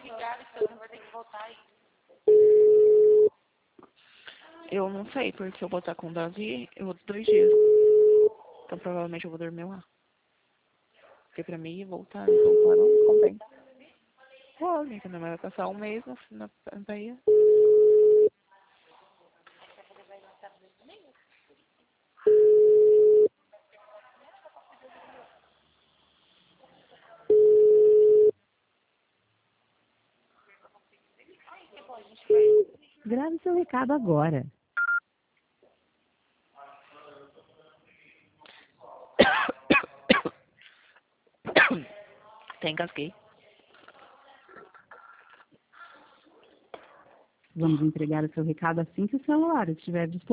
Eu não sei, porque eu vou estar com o Davi, eu vou 2 dias. Então provavelmente eu vou dormir lá. Porque pra mim voltar não compensa. Vou, minha filha, vai passar um mês na Bahia. Grave seu recado agora. Tem casquei. Vamos entregar o seu recado assim que o celular estiver disponível.